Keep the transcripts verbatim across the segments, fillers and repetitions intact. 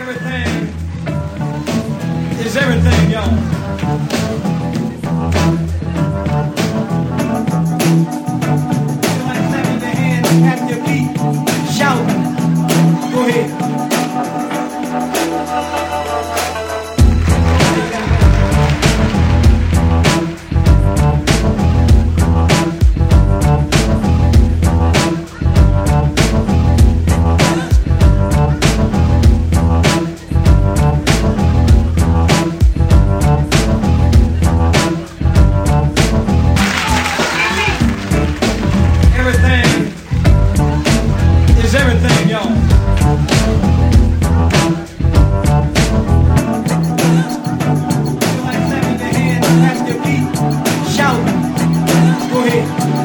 Everything is everything, y'all. Clap your hands, tap your feet, shout. Go ahead. Everything, y'all. Clap your hands, tap your feet, shout. Go ahead.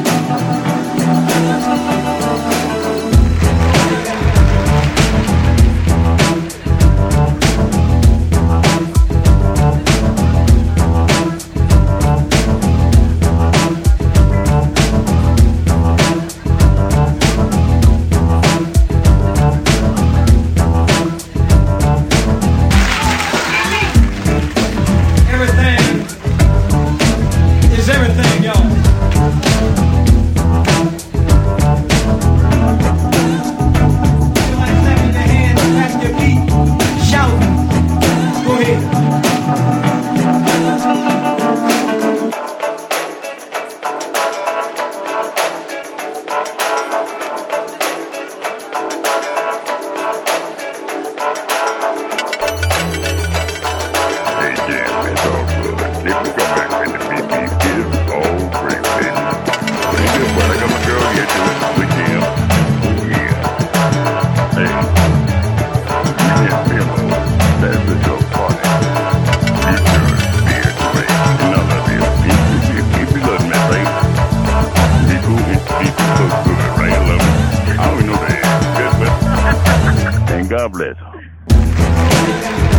Everything, y'all. Clap your hands, tap your feet, shout. Go ahead. God bless.